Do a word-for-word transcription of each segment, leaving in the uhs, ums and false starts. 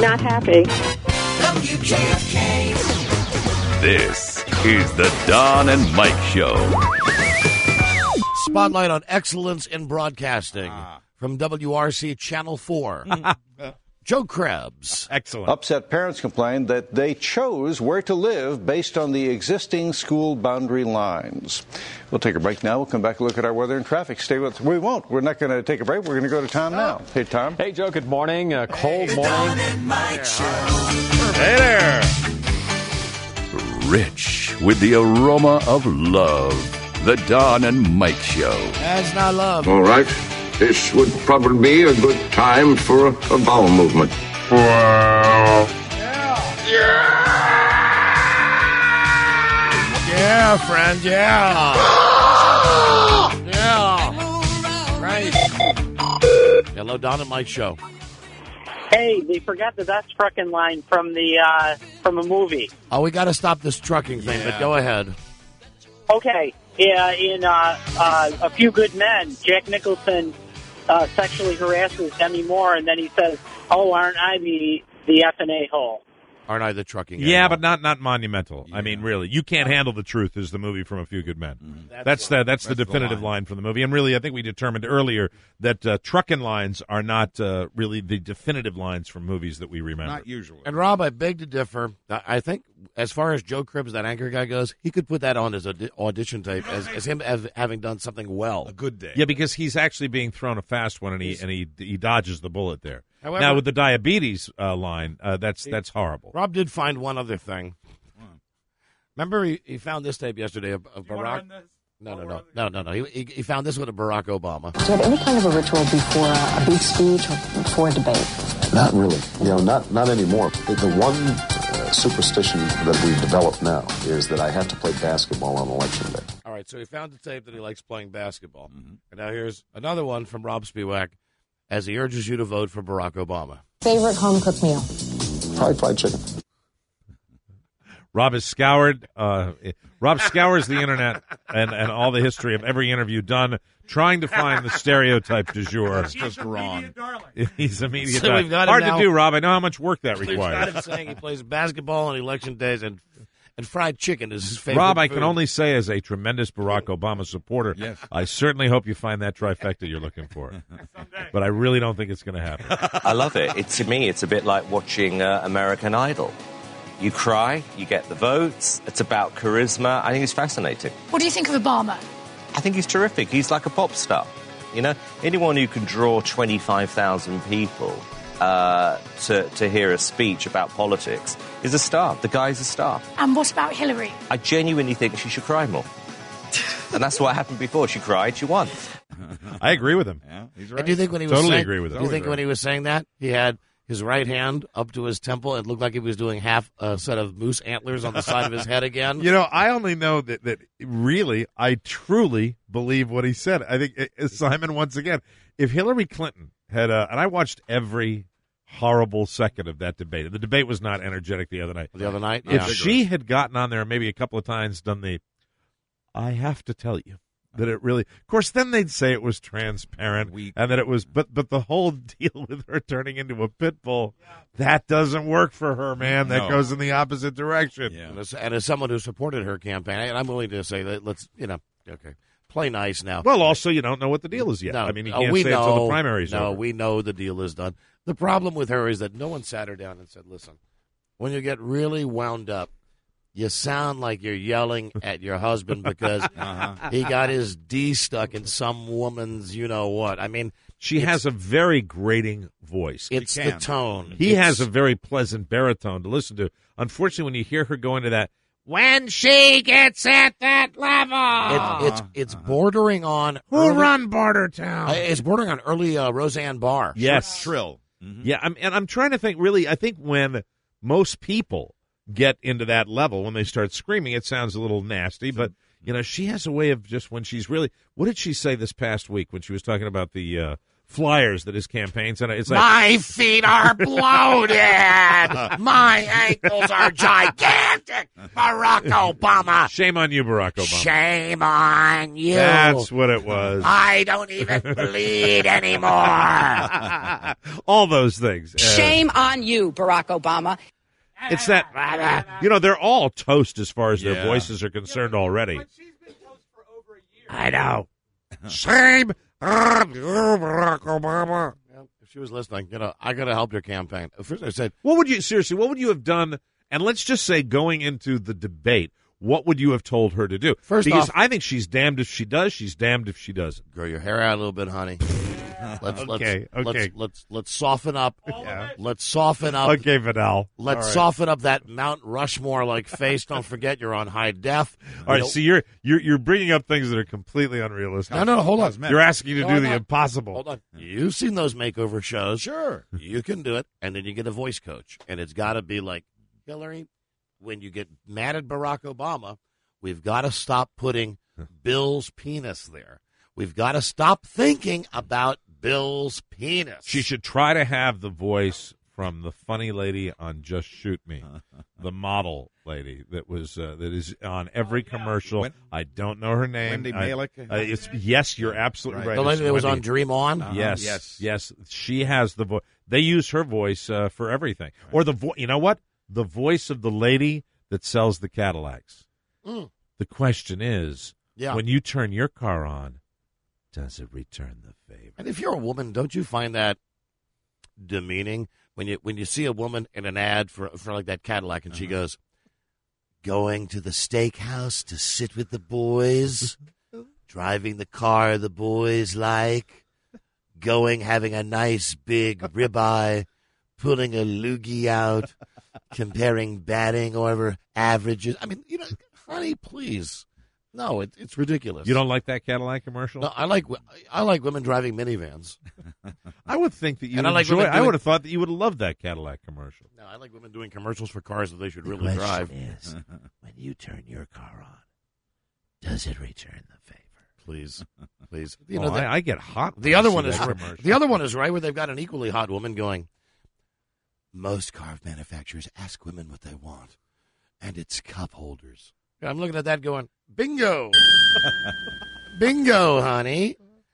not happy. W K F K. This is the Don and Mike Show. Spotlight on excellence in broadcasting from W R C Channel four. Joe Krebs. Excellent. Upset parents complained that they chose where to live based on the existing school boundary lines. We'll take a break now. We'll come back and look at our weather and traffic. Stay with us. We won't. We're not going to take a break. We're going to go to Tom now. Hey, Tom. Hey, Joe. Good morning. A cold The morning. Don and Mike Show. Hey there. Rich with the aroma of love. The Don and Mike Show. That's not love. All right. This would probably be a good time for a, a bowel movement. Yeah, friend, yeah. Yeah. Right. Hello, Don and Mike Show. Hey, they forgot the best trucking line from the uh, from a movie. Oh, we got to stop this trucking thing, Yeah. but go ahead. Okay, yeah, in uh, uh, A Few Good Men, Jack Nicholson uh, sexually harasses Demi Moore, and then he says, "Oh, aren't I the the F and A hole?" Aren't I the trucking Yeah, animal? but not not monumental. I mean, really, you can't handle the truth. Is the movie from A Few Good Men? Mm-hmm. That's the that's, the definitive line. line from the movie. And really, I think we determined earlier that uh, trucking lines are not uh, really the definitive lines from movies that we remember. Not usually. And Rob, I beg to differ. I I think as far as Joe Cribbs, that anchor guy goes, he could put that on his audi- audition tape as, as him as having done something well. A good day. Yeah, because he's actually being thrown a fast one, and he and he he dodges the bullet there. However- now with the diabetes uh, line, uh, that's that's horrible. Rob did find one other thing. Remember, he, he found this tape yesterday of, of Barack. No, no, no, no, no, no. He, he, he found this one of Barack Obama. Do you have any kind of a ritual before a, a big speech or before a debate? Not really. You know, not not anymore. The, the one uh, superstition that we've developed now is that I have to play basketball on election day. All right, so he found the tape that he likes playing basketball. And now here's another one from Rob Spiewak as he urges you to vote for Barack Obama. Favorite home cooked meal? Probably fried chicken. Rob has scoured. Uh, Rob scours the internet and, and all the history of every interview done, trying to find the stereotype du jour. It's just wrong. He's immediate. So we've got him Hard now- to do, Rob. I know how much work that We've got requires. him saying he plays basketball on election days, and and fried chicken is his favorite Rob, I food. can only say, as a tremendous Barack Obama supporter, Yes. I certainly hope you find that trifecta you're looking for. But I really don't think it's going to happen. I love it. it. To me, it's a bit like watching uh, American Idol. You cry, you get the votes. It's about charisma. I think it's fascinating. What do you think of Obama? I think he's terrific. He's like a pop star. You know, anyone who can draw twenty-five thousand people uh, to, to hear a speech about politics is a star. The guy's a star. And what about Hillary? I genuinely think she should cry more. And that's what happened before. She cried, she won. I agree with him. Yeah, he's And right. do you think when he was Totally saying, agree with do him. you think Always when he was saying that he had his right hand up to his temple and looked like he was doing half a set of moose antlers on the side of his head again? You know, I only know that, that really, I truly believe what he said. I think, uh, Simon, once again, if Hillary Clinton had, uh, and I watched every horrible second of that debate. The debate was not energetic the other night. The other night, If yeah. she had gotten on there maybe a couple of times, done the, I have to tell you that it really, of course, then they'd say it was transparent Weak. and that it was, but but the whole deal with her turning into a pit bull, that doesn't work for her, man. That No. goes in the opposite direction. Yeah. And as, and as someone who supported her campaign, and I'm willing to say that let's, you know, okay, play nice now. Well, also, you don't know what the deal is yet. No, I mean, you oh, can't we say know, until the primaries No, over. we know the deal is done. The problem with her is that no one sat her down and said, listen, when you get really wound up, you sound like you're yelling at your husband because Uh-huh. he got his D stuck in some woman's you know what. I mean, She has a very grating voice. it's the can. tone. He It's- has a very pleasant baritone to listen to. Unfortunately, when you hear her go into that, when she gets at that level, It, it's it's bordering on who early- run Bartertown? Uh, It's bordering on early uh, Roseanne Barr. Yes. Shrill. Mhm. Yeah, I'm, and I'm trying to think, really, I think when most people get into that level, when they start screaming, it sounds a little nasty, but, you know, she has a way of just when she's really, what did she say this past week when she was talking about the uh, flyers that his campaign sent. It's like, My feet are bloated. My ankles are gigantic. Barack Obama. shame on you, Barack Obama. Shame on you. That's what it was. I don't even bleed anymore. All those things. Uh, Shame on you, Barack Obama. It's that, you know, they're all toast as far as their Yeah. voices are concerned already. I know. Shame on you, Barack Obama. If she was listening, you know, I could have helped your campaign. First I said, What would you, seriously, what would you have done? And let's just say going into the debate, what would you have told her to do? First because off- I think she's damned if she does, she's damned if she doesn't. grow your hair out a little bit, honey. Let's, Okay, let's, okay. Let's, let's let's soften up. Yeah. Let's soften up. Okay, Vidal. Let's All right. soften up that Mount Rushmore like face. Don't forget you're on high def. All right, You know- see, you're, you're you're bringing up things that are completely unrealistic. No, no, hold on. You're asking you to No, do I'm the not. impossible. Hold on. You've seen those makeover shows. Sure. You can do it. And then you get a voice coach. And it's got to be like, Hillary, when you get mad at Barack Obama, we've got to stop putting Bill's penis there. We've got to stop thinking about Bill's penis. She should try to have the voice from the funny lady on Just Shoot Me, the model lady that was uh, that is on every commercial. Wen- I don't know her name. Wendy I- Malick? uh, it's, yes, you're absolutely Right. right. The lady It's that was on Wendy. Dream On? Uh-huh. Yes, Yes. yes, she has the voice. They use her voice uh, for everything, or the vo- you know what? The voice of the lady that sells the Cadillacs. Mm. The question is, Yeah. when you turn your car on, does it return the favor? And if you're a woman, don't you find that demeaning when you when you see a woman in an ad for for like that Cadillac and she goes, going to the steakhouse to sit with the boys, driving the car the boys like, going having a nice big ribeye, pulling a loogie out, comparing batting over averages. I mean, you know, honey, please. No, it, it's ridiculous. You don't like that Cadillac commercial? No, I like I like women driving minivans. I would think that you And would I like enjoy. women I doing- would have thought that you would have loved that Cadillac commercial. No, I like women doing commercials for cars that they should really drive. is, when you turn your car on, does it return the favor? Please, please. You Oh, know, that- I, I get hot. when the I other see one is that right, commercial. the other one is right where they've got an equally hot woman going. Most car manufacturers ask women what they want, and it's cup holders. I'm looking at that going, bingo, bingo, honey,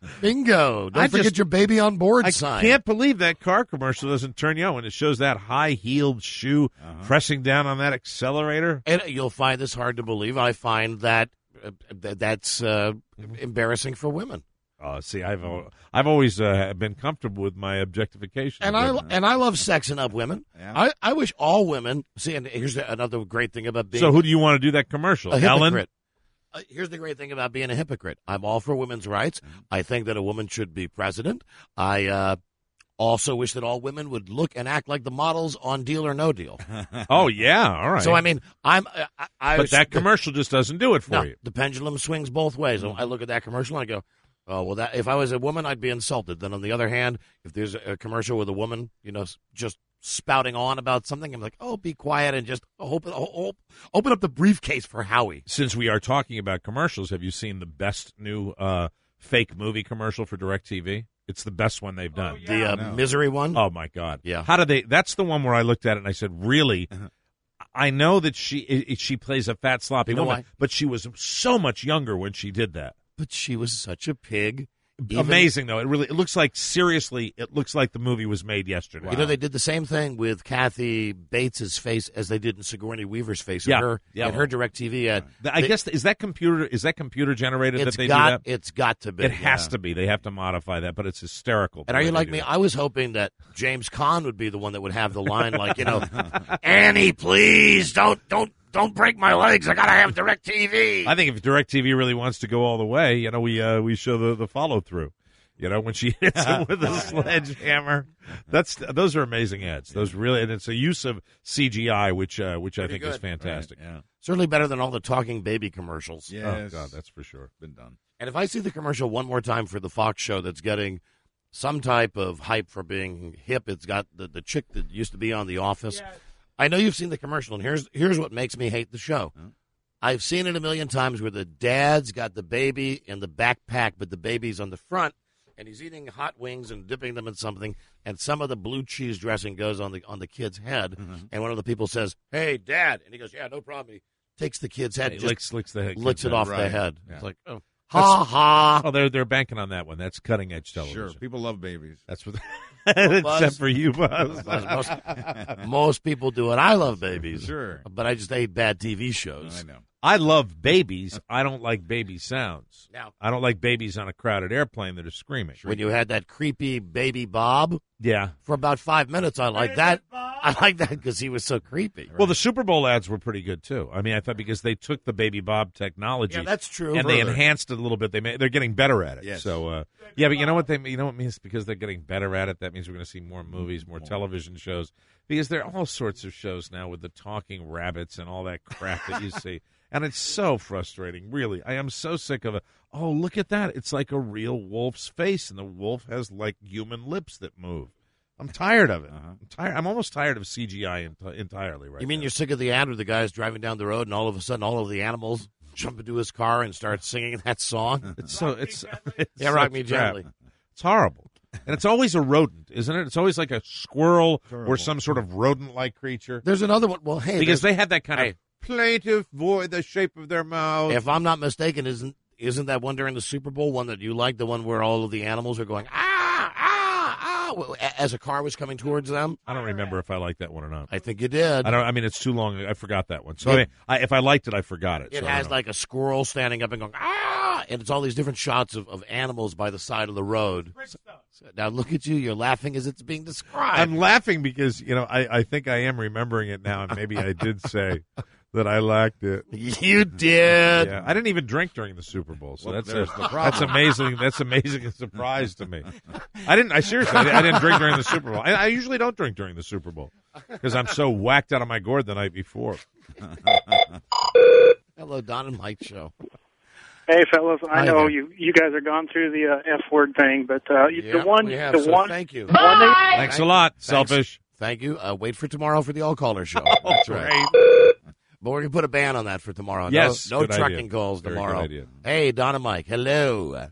bingo. Don't I forget just- your baby on board I sign. can't believe that car commercial doesn't turn you on when it shows that high-heeled shoe pressing down on that accelerator. And you'll find this hard to believe. I find that uh, th- that's uh, embarrassing for women. Uh, see, I've al- I've always uh, been comfortable with my objectification. And I and I love sexing up women. Yeah. I, I wish all women see. And here's the, another great thing about being so who do you want to do that commercial? a Ellen? hypocrite. Uh, here's the great thing about being a hypocrite. I'm all for women's rights. I think that a woman should be president. I uh, also wish that all women would look and act like the models on Deal or No Deal. Oh yeah, all right. So I mean, I'm. I, I but that commercial just doesn't do it for no, you. the pendulum swings both ways. I look at that commercial and I go, oh, well, that if I was a woman, I'd be insulted. Then on the other hand, if there's a, a commercial with a woman, you know, s- just spouting on about something, I'm like, oh, be quiet and just open, open, open up the briefcase for Howie. Since we are talking about commercials, have you seen the best new uh, fake movie commercial for DirecTV? It's the best one they've done. The uh, No. misery one. Oh my God! Yeah. How did they? That's the one where I looked at it and I said, "Really?" I know that she i- i- she plays a fat sloppy You know woman, why? but she was so much younger when she did that. But she was such a pig. Even- Amazing though. It really it looks like seriously. It looks like the movie was made yesterday. You know, they did the same thing with Kathy Bates's face as they did in Sigourney Weaver's face. Yeah, in her, yeah. in her DirecTV ad. Th- I They- guess is that computer is that computer generated it's that they got do that? it's got to be. It has yeah. to be. They have to modify that, but it's hysterical. And the are way you they like do me? that. I was hoping that James Caan would be the one that would have the line like, you know, Annie, please don't don't don't break my legs. I gotta have DirecTV. I think if DirecTV really wants to go all the way, you know, we uh, we show the, the follow through. You know, when she hits him with a sledgehammer, that's those are amazing ads. Those really, and it's a use of C G I, which uh, which I Pretty think is good. fantastic. Yeah. Certainly better than all the talking baby commercials. Yes. Oh God, that's for sure. Been done. And if I see the commercial one more time for the Fox show that's getting some type of hype for being hip, it's got the, the chick that used to be on The Office. I know you've seen the commercial, and here's here's what makes me hate the show. Huh? I've seen it a million times where the dad's got the baby in the backpack, but the baby's on the front, and he's eating hot wings and dipping them in something, and some of the blue cheese dressing goes on the on the kid's head, Mm-hmm. and one of the people says, "Hey, Dad," and he goes, "Yeah, no problem." He takes the kid's head, He and just licks, licks the head, licks kid's it head. off the Right. head. Yeah. It's like, oh, That's- ha ha. Oh, they're they're banking on that one. That's cutting edge television. Sure, people love babies. That's what. Buzz. Except for you, Buzz. Buzz, most, most people do it. I love babies, Sure. but I just hate bad T V shows. I know. I love babies. I don't like baby sounds. Now- I don't like babies on a crowded airplane that are screaming. When you had that creepy baby Bob, Yeah. for about five minutes, I like that. I like that because he was so creepy. Well, the Super Bowl ads were pretty good too. I mean, I thought because they took the Baby Bob technology, Yeah, that's true. and they Further. enhanced it a little bit. They may, they're getting better at it. Yes. So, uh, yeah, but you know what they you know what it means because they're getting better at it. That means we're going to see more movies, more television shows. Because there are all sorts of shows now with the talking rabbits and all that crap that you see, and it's so frustrating. Really, I am so sick of it. Oh, look at that! It's like a real wolf's face, and the wolf has like human lips that move. I'm tired of it. Uh-huh. I'm tired. I'm almost tired of C G I ent- entirely right You mean now. you're sick of the ad where the guy's driving down the road and all of a sudden all of the animals jump into his car and start singing that song? It's so it's, it's Yeah, rock such me crap. gently. It's horrible, and it's always a rodent, isn't it? It's always like a squirrel or Terrible. some sort of rodent-like creature. There's another one. Well, hey, Because there's- they have that kind Hey. of plaintive voice, the shape of their mouth. if I'm not mistaken, isn't isn't that one during the Super Bowl one that you like, the one where all of the animals are going ah ah ah as a car was coming towards them? I don't remember if I like that one or not. I think you did. I don't. I mean, it's too long. I forgot that one. So It- I mean, I, if I liked it, I forgot it. It so I has don't know. like a squirrel standing up and going ah, and it's all these different shots of, of animals by the side of the road. So now look at you, you're laughing as it's being described. I'm laughing because you know I, I think I am remembering it now, and maybe I did say that I liked it. You did. Yeah, I didn't even drink during the Super Bowl, so Well, that's there's a, the problem. that's amazing. That's amazing. A surprise to me. I didn't. I seriously, I, I didn't drink during the Super Bowl. I, I usually don't drink during the Super Bowl because I'm so whacked out of my gourd the night before. Hello, Don and Mike show. Hey, fellas, I Hi know there. you you guys are gone through the uh, F word thing, but uh, you- Yeah, the one, we have, the so one, thank you. the one they, Thanks a lot, Thanks. selfish. Thank you. Uh, wait for tomorrow for the all caller show. Oh, That's great. right. But we're gonna put a ban on that for tomorrow. Yes, no, no good trucking idea. calls Very tomorrow. good idea. Hey, Don and Mike. Hello,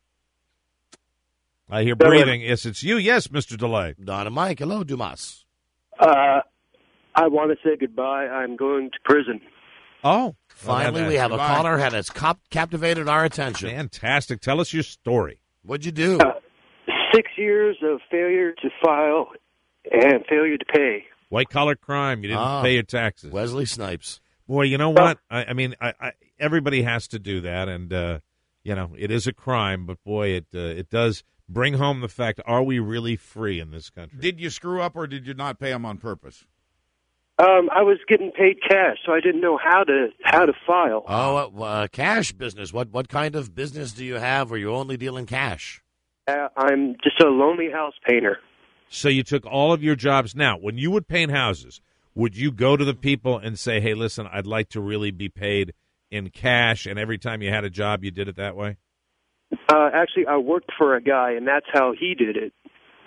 I hear breathing. Yes, it's you. Yes, Mister Delay. Don and Mike. Hello, Dumas. Uh, I want to say goodbye. I'm going to prison. Oh, Finally, well, we have a goodbye. caller that has cop- captivated our attention. Fantastic. Tell us your story. What'd you do? Uh, six years of failure to file and failure to pay. White collar crime. You didn't Ah. pay your taxes. Wesley Snipes. Boy, you know what? I, I mean, I, I, everybody has to do that, and uh, you know, it is a crime. But boy, it uh, it does bring home the fact: are we really free in this country? Did you screw up or did you not pay them on purpose? Um, I was getting paid cash, so I didn't know how to how to file. Oh, uh, uh, cash business. What what kind of business do you have where you only deal in cash? Uh, I'm just a lonely house painter. So you took all of your jobs. Now, when you would paint houses, would you go to the people and say, "Hey, listen, I'd like to really be paid in cash," and every time you had a job, you did it that way? Uh, actually, I worked for a guy, and that's how he did it.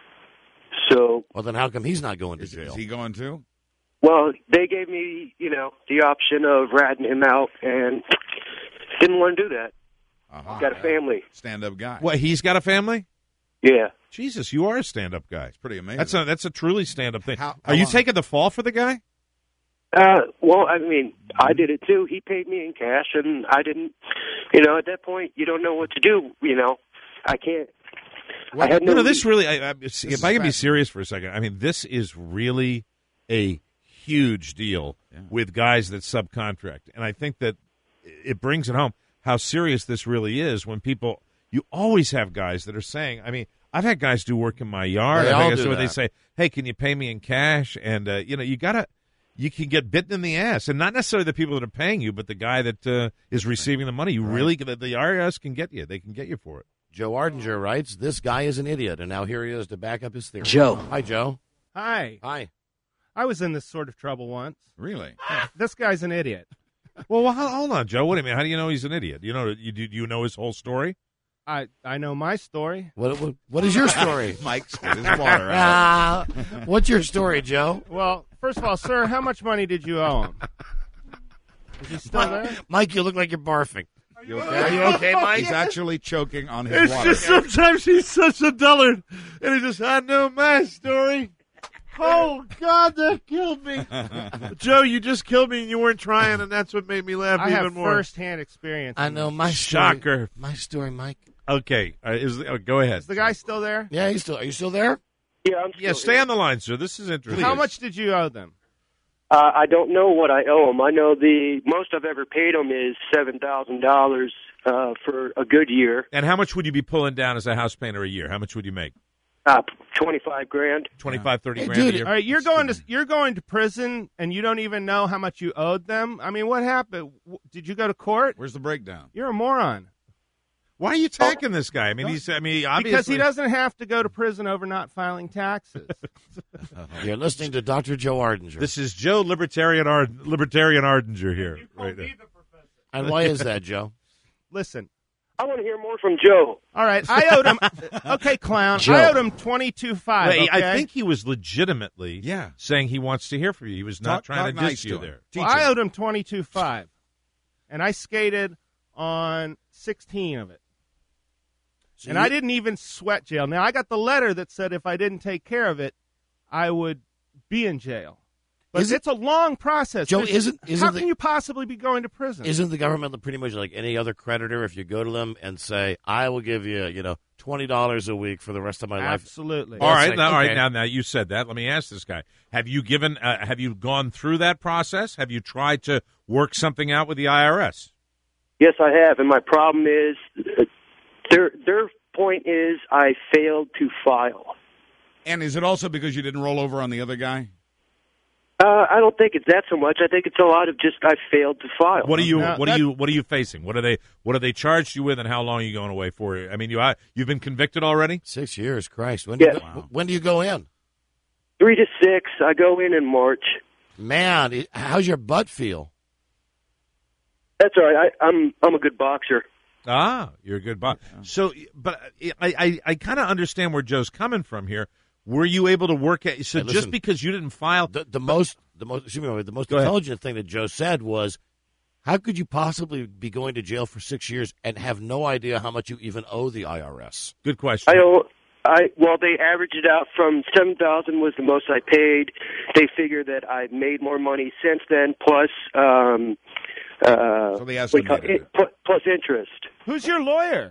So, Well, then how come he's not going to jail? Is he going to? well, they gave me, you know, the option of ratting him out, and didn't want to do that. Uh-huh. Got a family. Stand-up guy. What? He's got a family? Yeah. Jesus, you are a stand-up guy. It's pretty amazing. That's a that's a truly stand-up thing. How- are how you long? taking the fall for the guy? Uh, well, I mean, I did it too. He paid me in cash, and I didn't. You know, at that point, you don't know what to do. You know, I can't. I had no, no. no, this really. I, I, if is I can be fascinating. serious for a second, I mean, this is really a huge deal with guys that subcontract, and I think that it brings it home how serious this really is. When people, you always have guys that are saying, I mean, I've had guys do work in my yard. They I all think do that's what they that. say. Hey, can you pay me in cash? And uh, you know, you gotta. You can get bitten in the ass, and not necessarily the people that are paying you, but the guy that uh, is receiving the money. You really, the, the I R S can get you. They can get you for it. Joe Ardinger writes, "This guy is an idiot," and now here he is to back up his theory. Joe. Hi, Joe. Hi. Hi. I was in this sort of trouble once. Really? This guy's an idiot. Well, well, ho- hold on, Joe. What do you mean? How do you know he's an idiot? You know, you do you know his whole story? I, I know my story. What what, what is your story? Mike spit his water out. Ah, what's your story, Joe? Well, first of all, sir, how much money did you owe him? Is he still Mike, there? Mike, you look like you're barfing. You okay? Are you okay, Mike? He's actually choking on his It's water. just sometimes he's such a dullard, and he just, I know my story. Oh, God, that killed me. Joe, you just killed me, and you weren't trying, and that's what made me laugh I even have more. first-hand experience. I in know this. my story. Shocker. My story, Mike. Okay, uh, is oh, go ahead. Is the guy still there? Yeah, he's still. Are you still there? Yeah, I'm still Yeah, stay here. on the line, sir. This is interesting. How much did you owe them? Uh, I don't know what I owe them. I know the most I've ever paid them is seven thousand dollars uh, for a good year. And how much would you be pulling down as a house painter a year? How much would you make? Uh, twenty-five grand. twenty-five, thirty Hey, grand dude, a year? All right, you're going to you're going to prison, and you don't even know how much you owed them. I mean, what happened? W- Did you go to court? Where's the breakdown? You're a moron. Why are you attacking this guy? I mean, he's. I mean, obviously Because he doesn't have to go to prison over not filing taxes. You're listening to Doctor Joe Ardinger. This is Joe Libertarian Ard- Libertarian Ardinger here. Right now. And why is that, Joe? Listen, I want to hear more from Joe. all right, I owed him. Okay, clown, Joe. I owed him twenty two five. Wait, Okay? I think he was legitimately Yeah. saying he wants to hear from you. He was not Talk- trying talk to nice diss to you him. there. Teach well, I him. owed him twenty two five, and I skated on sixteen of it. So And you- I didn't even sweat jail. Now, I got the letter that said if I didn't take care of it, I would be in jail. But Is it- it's a long process. Joe, There's- isn't- isn't how the- can you possibly be going to prison? Isn't the government pretty much like any other creditor? If you go to them and say, "I will give you, you know, twenty dollars a week for the rest of my life," Absolutely. All right, like, now, all right. okay. Now, now you said that. Let me ask this guy: Have you given? Uh, have you gone through that process? Have you tried to work something out with the I R S? Yes, I have, and my problem is uh, their their point is I failed to file. And is it also because you didn't roll over on the other guy? Uh, I don't think it's that so much. I think it's a lot of just I failed to file. What are you? Now, what that- are you? What are you facing? What are they? What are they charged you with, and how long are you going away for? I mean, you you've been convicted already. six years, Christ. When do, Yeah. you go, when do you go in? Three to six. I go in in March. Man, it- how's your butt feel? That's all right. I, I'm I'm a good boxer. Ah, you're a good boss. So, but I, I, I kind of understand where Joe's coming from here. Were you able to work at? So Hey, just listen. because you didn't file, The, the most, the most, excuse me, the most Go ahead. intelligent thing that Joe said was, "How could you possibly be going to jail for six years and have no idea how much you even owe the I R S?" good question. I owe. I well, they averaged it out from seven thousand was the most I paid. They figure that I made more money since then, plus um, uh, So they what estimated you call it, it. pl- plus interest. Who's your lawyer?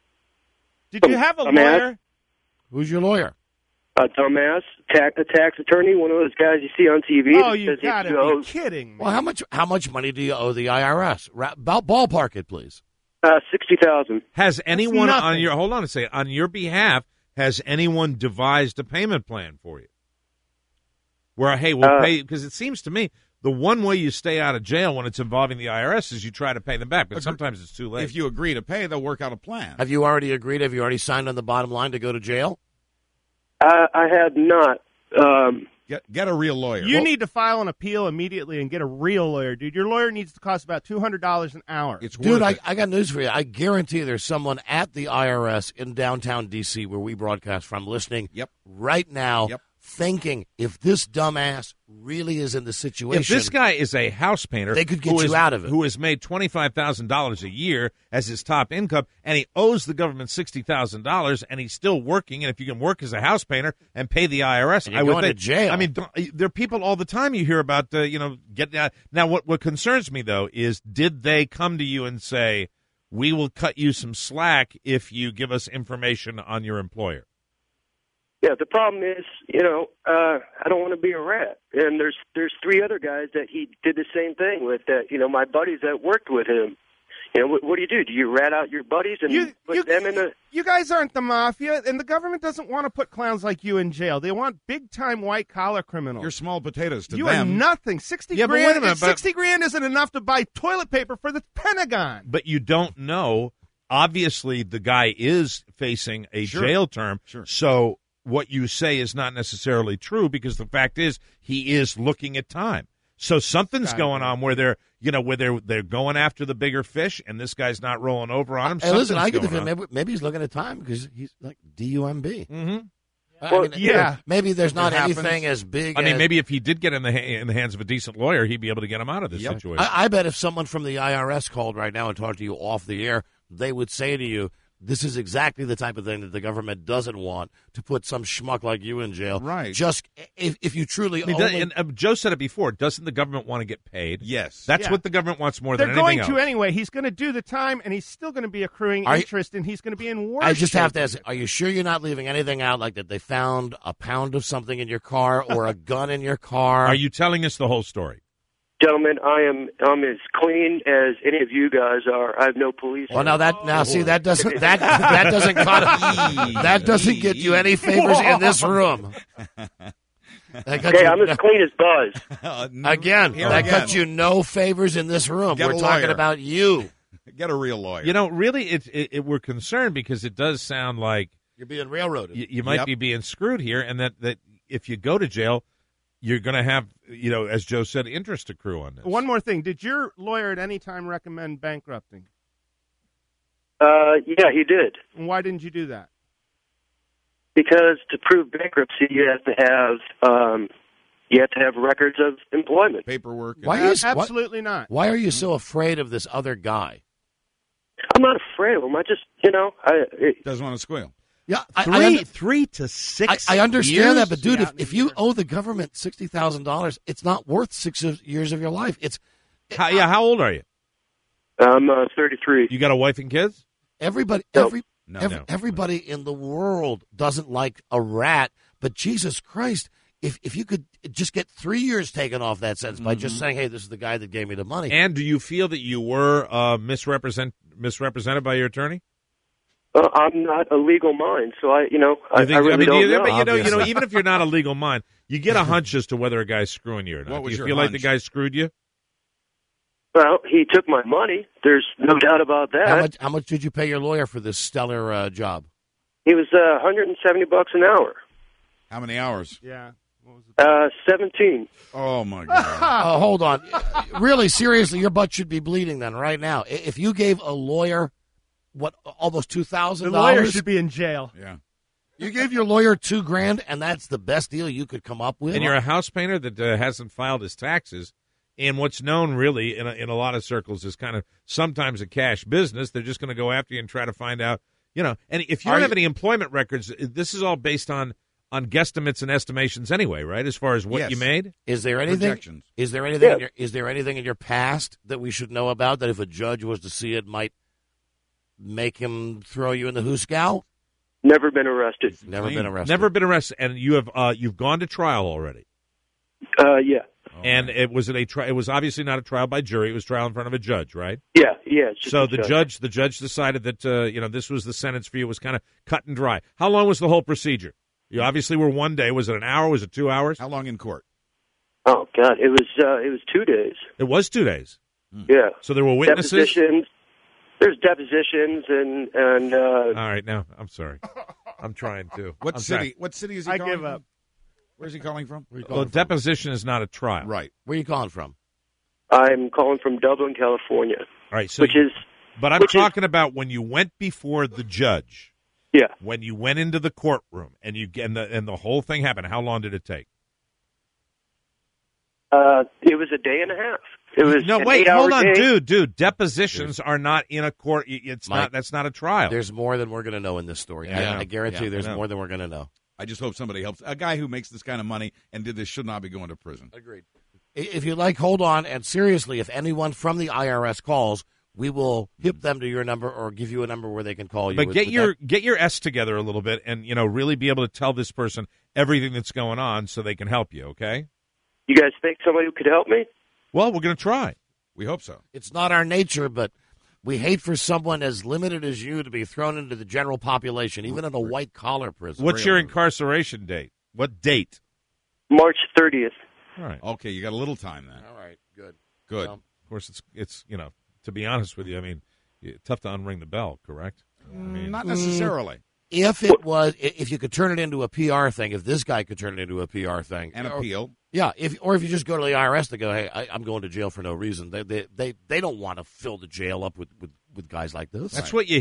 Did you have a I'm at- lawyer? Who's your lawyer? A dumbass tax, a tax attorney, one of those guys you see on T V. Oh, that you says if gotta owe, be kidding me. Well, how much, how much money do you owe the I R S? Ra- About ballpark it, please. uh, sixty thousand. Has anyone on nothing. your hold on a second on your behalf? Has anyone devised a payment plan for you? Where hey, we'll Uh, pay because it seems to me the one way you stay out of jail when it's involving the I R S is you try to pay them back, but Agre- sometimes it's too late. If you agree to pay, they'll work out a plan. Have you already agreed? Have you already signed on the bottom line to go to jail? I, I have not. Um, Get get a real lawyer. You Well, need to file an appeal immediately and get a real lawyer, dude. Your lawyer needs to cost about two hundred dollars an hour. It's Dude, worth I, it. I got news for you. I guarantee there's someone at the I R S in downtown D C where we broadcast from listening Yep. right now Yep. thinking if this dumbass really is in the situation. If this guy is a house painter, They could get who you is- out of it. who has made twenty five thousand dollars a year as his top income, and he owes the government sixty thousand dollars, and he's still working. And if you can work as a house painter and pay the I R S, And you're I would going to think, jail. I mean, don't- there are people all the time you hear about, uh, you know, getting out. Now, what what concerns me though is, did they come to you and say, "We will cut you some slack if you give us information on your employer"? yeah, the problem is, you know, uh, I don't want to be a rat. And there's there's three other guys that he did the same thing with. That you know, my buddies that worked with him. You know, what, what do you do? Do you rat out your buddies and You- put you- them in the? You guys aren't the mafia, and the government doesn't want to put clowns like you in jail. They want big-time white-collar criminals. You're small potatoes to you are them. nothing. Sixty Yeah, but grand. wait a minute, but- Sixty grand isn't enough to buy toilet paper for the Pentagon. But you don't know. Obviously, the guy is facing a Sure. jail term. Sure. So what you say is not necessarily true, because the fact is he is looking at time. So something's Gotta going be. on where they're, you know, where they're they're going after the bigger fish, and this guy's not rolling over on him. Hey, listen, Something's I get the going feeling on. maybe, maybe he's looking at time because he's like D U M B. Mm-hmm. I Well, mean, yeah. maybe there's It not happens. anything as big. I mean, as, maybe if he did get in the ha- in the hands of a decent lawyer, he'd be able to get him out of this Yep. situation. I, I bet if someone from the I R S called right now and talked to you off the air, they would say to you, this is exactly the type of thing that the government doesn't want, to put some schmuck like you in jail. Right. Just if, if you truly I mean, only... and uh, Joe said it before. Doesn't the government want to get paid? Yes. That's Yeah. what the government wants more They're than going anything to else. anyway. He's going to do the time, and he's still going to be accruing Are you- interest, and he's going to be in worse I just have shape to ask, are you sure you're not leaving anything out, like that they found a pound of something in your car or a gun in your car? Are you telling us the whole story? Gentlemen, I am I'm as clean as any of you guys are. I have no police. Well, now that now see that doesn't that that doesn't cut, that doesn't get you any favors in this room. That got Okay, you- I'm as clean as Buzz. Uh, Again, Here that again. got you no favors in this room. Get We're a talking lawyer. about you. Get a real lawyer. You know, really, it, it, it we're concerned because it does sound like You're being railroaded. you, you might Yep. be being screwed here, and that, that if you go to jail, you're going to have, you know, as Joe said, interest accrue on this. One more thing. Did your lawyer at any time recommend bankrupting? Uh, yeah, he did. And why didn't you do that? Because to prove bankruptcy, you have to have um, you have to have records of employment. Paperwork. Why A- is what- Absolutely not. Why are you so afraid of this other guy? I'm not afraid of him. I just, you know, I it, Doesn't want to squeal. Yeah, I, three, I, under- three to six. I, I understand years? that, but dude, Yeah, if, if you owe the government sixty thousand dollars, it's not worth six of- years of your life. It's How, yeah, how old are you? I'm uh, thirty-three. You got a wife and kids? everybody, No. every, No. every No. everybody in the world doesn't like a rat. But Jesus Christ, if if you could just get three years taken off that sentence by just saying, "Hey, this is the guy that gave me the money." And do you feel that you were uh, misrepresent misrepresented by your attorney? Uh, I'm not a legal mind, so I, you know, I, You think- I really mean, don't you, know. But you know, you know, Obviously. even if you're not a legal mind, you get a hunch as to whether a guy's screwing you or not. What Do was you your feel like the hunch? guy screwed you? Well, he took my money. There's no doubt about that. How much how much did you pay your lawyer for this stellar uh, job? He was uh, one hundred seventy bucks an hour. How many hours? Yeah. What was it? Uh, seventeen. Oh, my God. Oh, hold on. Really, seriously, your butt should be bleeding then right now. I- If you gave a lawyer, what, almost two The thousand lawyer dollars? should be in jail. Yeah. You gave your lawyer two grand, and that's the best deal you could come up with? And you're a house painter that uh, hasn't filed his taxes. And what's known really in a, in a lot of circles is kind of sometimes a cash business. They're just going to go after you and try to find out, you know. And if you Are don't have you- any employment records, this is all based on on guesstimates and estimations anyway, right? As far as what Yes. you made. Is there anything? Projections. Is there anything? Yeah. In your, is there anything in your past that we should know about that if a judge was to see it might make him throw you in the hoosegow? Never been arrested. Never been arrested. Never been arrested, and you have uh, you've gone to trial already. Uh, yeah. And it was it a tri- it was obviously not a trial by jury. It was trial in front of a judge, right? Yeah, yeah. it's just So a the judge, the judge decided that uh, you know this was the sentence for you. It was kind of cut and dry. How long was the whole procedure? You obviously were one day. Was it an hour? Was it two hours? How long in court? Oh God, it was uh, it was two days. It was two days. Yeah. So there were witnesses. Depositions. There's depositions and and uh, All right, now I'm sorry. I'm trying to. What I'm city? trying. What city is he I calling give from? up. Where's he calling from? Where you Well, calling from? deposition is not a trial. Right. Where are you calling from? I'm calling from Dublin, California, All right. So, which is but I'm which is- talking about when you went before the judge. yeah. When you went into the courtroom and you and the and the whole thing happened. How long did it take? Uh, it was a day and a half. It was No, an wait, eight-hour hold on, day. dude, dude. Depositions are not in a court. It's Mike, not. That's not a trial. There's more than we're going to know in this story. Yeah, I, I know. I guarantee Yeah, you there's I know. more than we're going to know. I just hope somebody helps. A guy who makes this kind of money and did this should not be going to prison. Agreed. If you like, hold on. And seriously, if anyone from the I R S calls, we will hip them to your number or give you a number where they can call you. But With- get with your that- get your S together a little bit, and you know really be able to tell this person everything that's going on, so they can help you. Okay. You guys think somebody could help me? Well, we're going to try. We hope so. It's not our nature, but we hate for someone as limited as you to be thrown into the general population, even in a white collar prison. What's your incarceration date? What date? March thirtieth. All right. Okay, you got a little time then. All right, good. Good. Well, Of course, it's it's you know to be honest with you, I mean, it's tough to unring the bell. Correct. I mean, Not necessarily. If it was, if you could turn it into a P R thing, if this guy could turn it into a P R thing, An or- appeal. yeah. If or if you just go to the I R S to go, hey, I, I'm going to jail for no reason. They they they, they don't want to fill the jail up with, with, with guys like this. that's what you hear.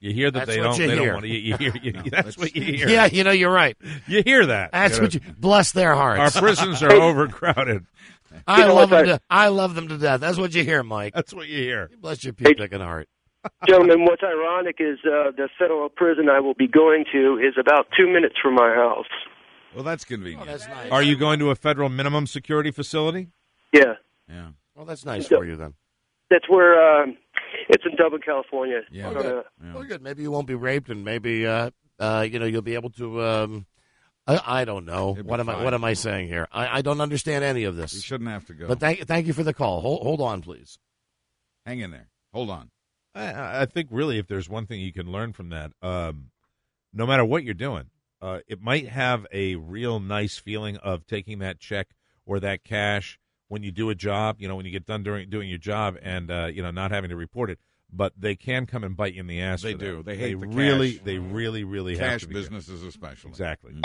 You hear that That's they what don't. you They hear. don't want to. You, you hear. You, No, that's that's- what you hear. Yeah, you know, you're right. You hear that. That's you know. what you bless their hearts. Our prisons are overcrowded. I You know love what, them. I- To, I love them to death. That's what you hear, Mike. That's what you hear. Bless your pea picking heart. Gentlemen, what's ironic is uh, the federal prison I will be going to is about two minutes from my house. Well, that's convenient. Oh, that's nice. Are you going to a federal minimum security facility? Yeah, Yeah. Well, that's nice for you then. that's where um, it's in Dublin, California. Yeah. On a- Yeah. Well, good. Maybe you won't be raped, and maybe uh, uh, you know you'll be able to. Um, I, I don't know. It'd be What am I? fine. What am I saying here? I, I don't understand any of You this. shouldn't have to go. But thank thank you for the call. Hold hold on, please. Hang in there. Hold on. I, I think really, if there's one thing you can learn from that, um, no matter what you're doing, uh, it might have a real nice feeling of taking that check or that cash when you do a job. You know, when you get done doing doing your job, and uh, you know, not having to report it. But they can come and bite you in the ass. They for do. that. They hate the really, cash. they really, really have Cash to be careful. businesses especially. Exactly.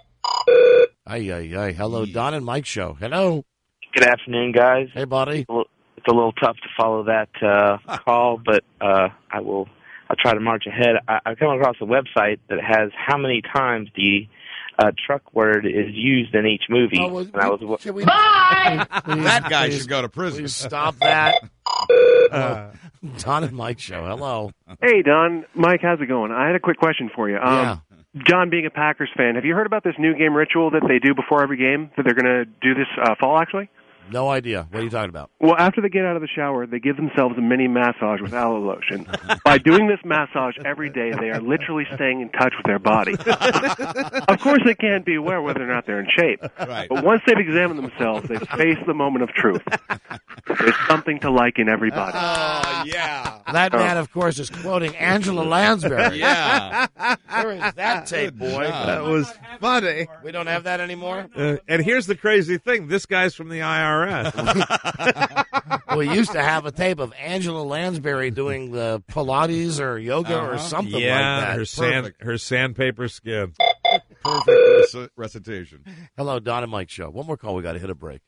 Ay ay ay. Hello, Don and Mike show. Hello. Good afternoon, guys. Hey, buddy. Well, it's a little tough to follow that uh, call, but uh, I will. I'll try to march ahead. I, I come across a website that has how many times the uh, truck word is used in each movie. Oh, well, and I was should we- Bye! Please, That guy please, should go to prison. Please stop that. Uh, Don and Mike show. Hello. Hey, Don. Mike, how's it going? I had a quick question for you. Um, John, being a Packers fan, have you heard about this new game ritual that they do before every game that they're going to do this uh, fall, actually? No idea. What are you talking about? Well, after they get out of the shower, they give themselves a mini massage with aloe lotion. By doing this massage every day, they are literally staying in touch with their body. Of course, they can't be aware whether or not they're in shape. Right. But once they've examined themselves, they face the moment of truth. There's something to like in everybody. Oh, yeah. That man, of course, is quoting Angela Lansbury. Yeah. Where is that tape, boy? That was funny. We don't have that anymore? Uh, and here's the crazy thing: this guy's from the I R S. We used to have a tape of Angela Lansbury doing the Pilates or yoga or Uh-huh. something yeah, like that. her sand, Perfect. her sandpaper skin. Perfect rec- recitation. Hello, Don and Mike show. One more call. We got to hit a break.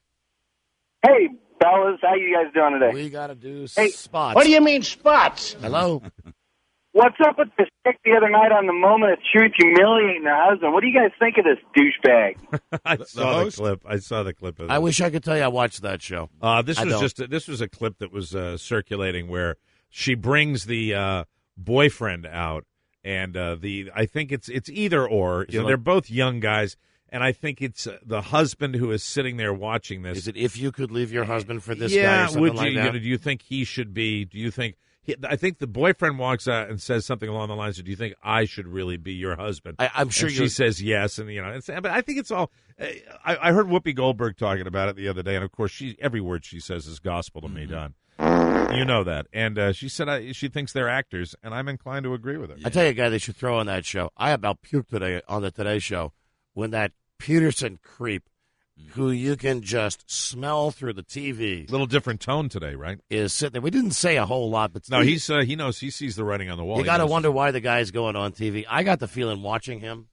Hey, fellas, how you guys doing today? We got to do Hey, spots. what do you mean spots? Hello. What's up with this chick the other night on the Moment of Truth humiliating her husband? What do you guys think of this douchebag? I saw the host? clip. I saw the clip of it. I wish I could tell you I watched that show. Uh, this I was don't. just a, this was a clip that was uh, circulating where she brings the uh, boyfriend out, and uh, the I think it's it's either or. Is You it know, like- they're both young guys, and I think it's uh, the husband who is sitting there watching this. Is it if you could leave your husband for this guy yeah, or something would you, like you that? know, do you think he should be? Do you think? He, I think the boyfriend walks out and says something along the lines of, "Do you think I should really be your husband?" I, I'm sure and you she says yes, and you know, it's, but I think it's all. I, I heard Whoopi Goldberg talking about it the other day, and of course, she every word she says is gospel to me, Don. You know that, and uh, she said I, she thinks they're actors, and I'm inclined to agree with her. I tell you, a guy they should throw on that show. I about puked today on the Today Show when that Peterson creep, who you can just smell through the T V, Little different tone today, right? is sitting there. We didn't say a whole lot, but No, he's uh, he knows he sees the writing on the wall. you He got to knows. wonder why the guy's going on T V. I got the feeling watching him,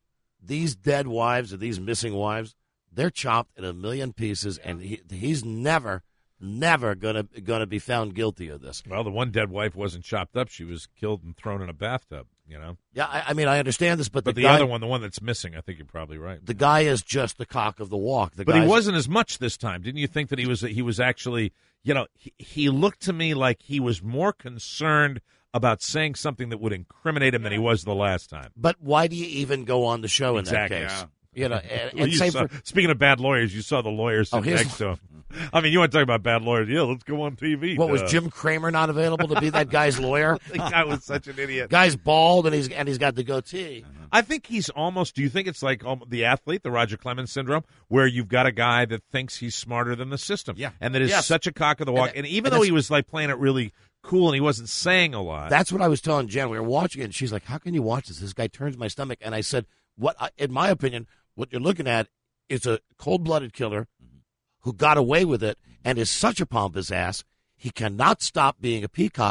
these dead wives or these missing wives, they're chopped in a million pieces, and he, he's never, never gonna gonna be found guilty of this. Well, the one dead wife wasn't chopped up; she was killed and thrown in a bathtub. You know. Yeah, I, I mean, I understand this, but, But the, the, guy, other one, the one that's missing, I think you're probably right. the guy is just the cock of the walk. The But he guy's- wasn't as much this time. Didn't you think that he was? He was actually, you know, he, he looked to me like he was more concerned about saying something that would incriminate him than he was the last time. But why do you even go on the show in Exactly. that case? Yeah. You know, and, Well, and you same saw- for speaking of bad lawyers, you saw the lawyers Oh, sitting here's- next to him. I mean, you want to talk about bad lawyers? Yeah, let's go on T V. what was Duh. Jim Cramer not available to be that guy's lawyer? The guy was such an idiot. Guy's bald and he's and he's got the goatee. I think he's almost. Do you think it's like um, the athlete, the Roger Clemens syndrome, where you've got a guy that thinks he's smarter than the system, Yeah. and that is Yes. such a cock of the walk. And- And, even and though that's- he was like playing it really cool and he wasn't saying a lot, That's what I was telling Jen. We were watching it, and she's like, "How can you watch this? This guy turns my stomach." And I said, "What? I, in my opinion, what you're looking at is a cold-blooded killer who got away with it and is such a pompous ass. He cannot stop being a peacock. He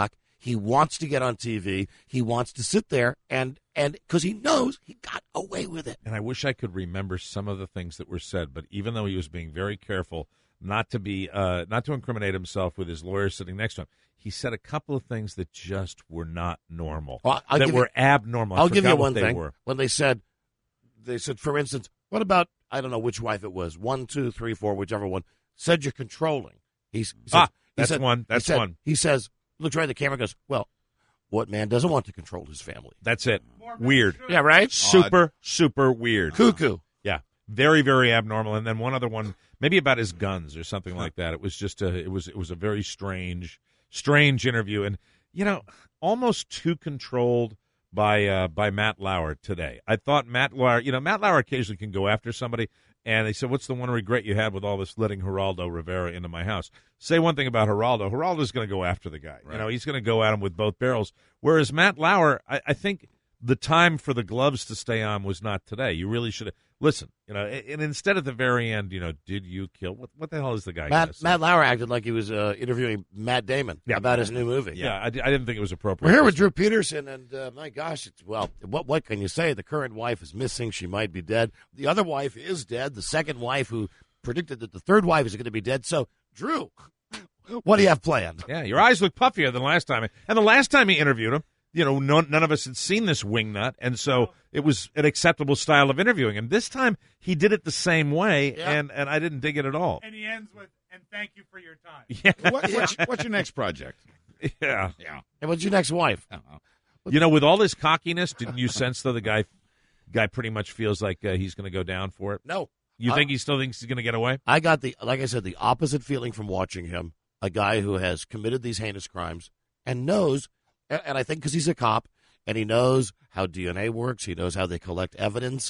He wants to get on T V. He wants to sit there and and because he knows he got away with it. And I wish I could remember some of the things that were said, but even though he was being very careful not to be uh, not to incriminate himself with his lawyer sitting next to him, he said a couple of things that just were not normal, Well, I'll that give were you- abnormal. I I'll give you forgot what one they thing. were. When they said, they said, for instance, what about, I don't know which wife it was, one, two, three, four, whichever one, said you're controlling. He's, he says, Ah, he that's said- one. he That's said- one. He says, looks right at the camera and goes, well, what man doesn't want to control his family? That's it. Weird. Yeah, right? Super, super weird. Cuckoo. Yeah, very, very abnormal. And then one other one, maybe about his guns or something like that. It was just a, it was, it was a very strange, strange interview, and you know, almost too controlled by uh, by Matt Lauer today. I thought Matt Lauer, you know, Matt Lauer occasionally can go after somebody, and they said, "What's the one regret you had with all this letting Geraldo Rivera into my house?" Say one thing about Geraldo. Geraldo's going to go after the guy. You know, he's going to go at him with both barrels. Whereas Matt Lauer, I, I think the time for the gloves to stay on was not today. You really should have listen. You know, and instead at the very end, you know, did you kill? What, what the hell is the guy? gonna Matt, say? Matt Lauer acted like he was uh, interviewing Matt Damon Yeah. about his new movie. Yeah, I, di- I didn't think it was appropriate. We're here with Drew Peterson, and uh, my gosh, it's, well, what what can you say? The current wife is missing; she might be dead. The other wife is dead. The second wife, who predicted that the third wife is going to be dead. So, Drew, what do you have planned? Yeah, your eyes look puffier than last time. And the last time he interviewed him, you know, no, none of us had seen this wingnut, and so it was an acceptable style of interviewing. And this time he did it the same way, Yeah. and, and I didn't dig it at all. And he ends with, and thank you for your time. Yeah. What, what's, what's your next project? Yeah. Yeah. And what's your next wife? You know, with all his cockiness, didn't you sense, though, the guy guy pretty much feels like uh, he's going to go down for it? No. You Uh, think he still thinks he's going to get away? I got the, like I said, the opposite feeling from watching him. A guy who has committed these heinous crimes and knows, and and I think because he's a cop and he knows how D N A works, he knows how they collect evidence.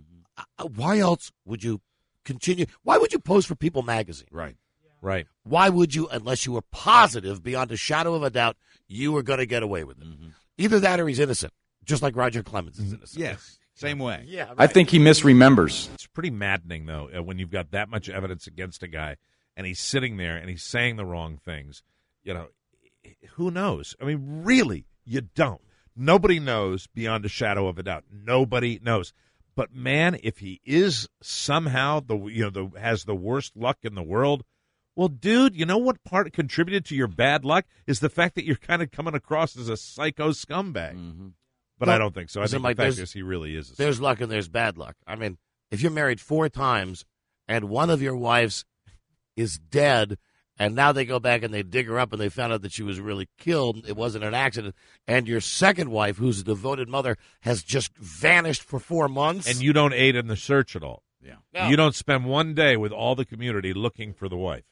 Uh, why else would you continue? Why would you pose for People magazine? Right. Right. Why would you, unless you were positive beyond a shadow of a doubt, you were going to get away with it? Either that or he's innocent, just like Roger Clemens is innocent. Yes. Same way. Yeah. I think he misremembers. It's pretty maddening, though, uh, when you've got that much evidence against a guy and he's sitting there and he's saying the wrong things. You know, who knows? I mean, really, you don't. Nobody knows beyond a shadow of a doubt. Nobody knows. But man, if he is somehow the you know the has the worst luck in the world, well, dude, you know what part contributed to your bad luck is the fact that you're kind of coming across as a psycho scumbag. But Well, I don't think so. I listen, think Mike, the fact there's- is he really is. A There's luck and there's bad luck. I mean, if you're married four times and one of your wives is dead, and now they go back and they dig her up and they found out that she was really killed, it wasn't an accident, and your second wife, who's a devoted mother, has just vanished for four months. and you don't aid in the search at all. Yeah. No. You don't spend one day with all the community looking for the wife.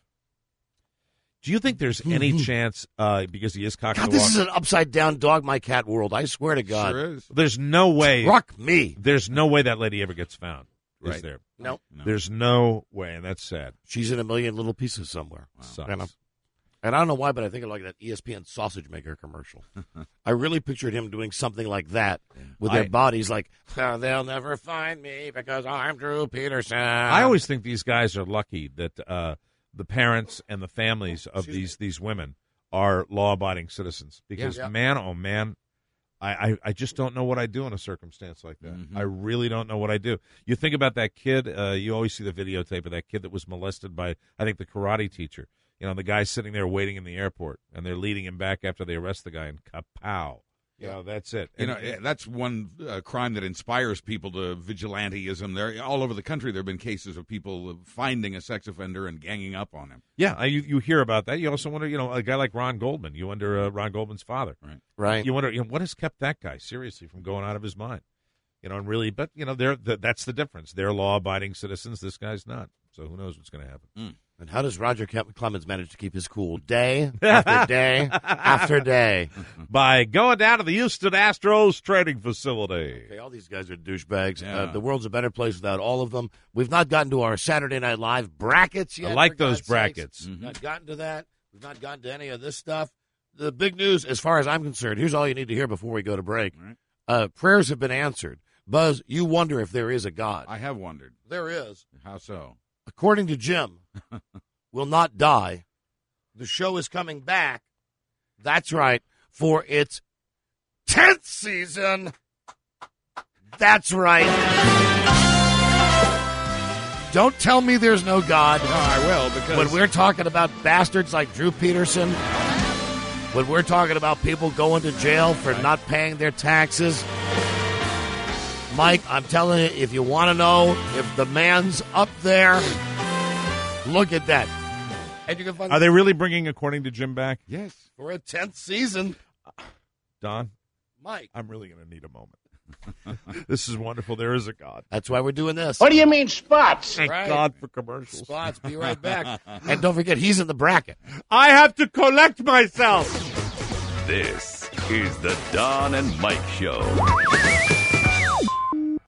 Do you think there's any chance, uh, because he is cock God, the this walk- is an upside down dog my cat world. I swear to God. Sure is. There's no way. Struck me. There's no way that lady ever gets found. Is Right. there? No. There's no way, and that's sad. She's in a million little pieces somewhere. Sucks. And, I'm- and I don't know why, but I think of like that E S P N sausage maker commercial. I really pictured him doing something like that with their I- bodies like, "Oh, they'll never find me because I'm Drew Peterson. I always think these guys are lucky that uh, the parents and the families of these these women are law-abiding citizens. Because Yeah. man, oh man, I, I, I just don't know what I do in a circumstance like that. I really don't know what I do. You think about that kid. Uh, you always see the videotape of that kid that was molested by, I think, the karate teacher. You know, the guy's sitting there waiting in the airport, and they're leading him back after they arrest the guy, and kapow. You know, that's it. You And- know, eh, that's one uh, crime that inspires people to vigilanteism. There, all over the country, there have been cases of people finding a sex offender and ganging up on him. Yeah, I- you, you hear about that. You also wonder, you know, a guy like Ron Goldman. You wonder uh, Ron Goldman's father. Right. Right. You wonder, you know, what has kept that guy seriously from going out of his mind? You know, and really, but you know, they're th- that's the difference. They're law-abiding citizens. This guy's not. So who knows what's going to happen? And how does Roger Kem- Clemens manage to keep his cool day after day after day? By going down to the Houston Astros training facility. Okay, all these guys are douchebags. Yeah. Uh, the world's a better place without all of them. We've not gotten to our Saturday Night Live brackets yet. I like for those God's brackets. sakes. Not gotten to that. We've not gotten to any of this stuff. The big news, as far as I'm concerned, here's all you need to hear before we go to break. Right. Uh, prayers have been answered. Buzz, you wonder if there is a God. I have wondered. There is. How so? According to Jim, will not die. The show is coming back. That's right. for its tenth season. That's right. Don't tell me there's no God. No, I will, because when we're talking about bastards like Drew Peterson, when we're talking about people going to jail for not paying their taxes, Mike, I'm telling you, if you want to know if the man's up there, look at that. And you can find Are they really bringing According to Jim back? Yes. for a tenth season. Don, Mike, I'm really going to need a moment. This is wonderful. There is a God. That's why we're doing this. What do you mean spots? Thank Right. God for commercials. Spots, be right back. And don't forget, he's in the bracket. I have to collect myself. This is the Don and Mike Show.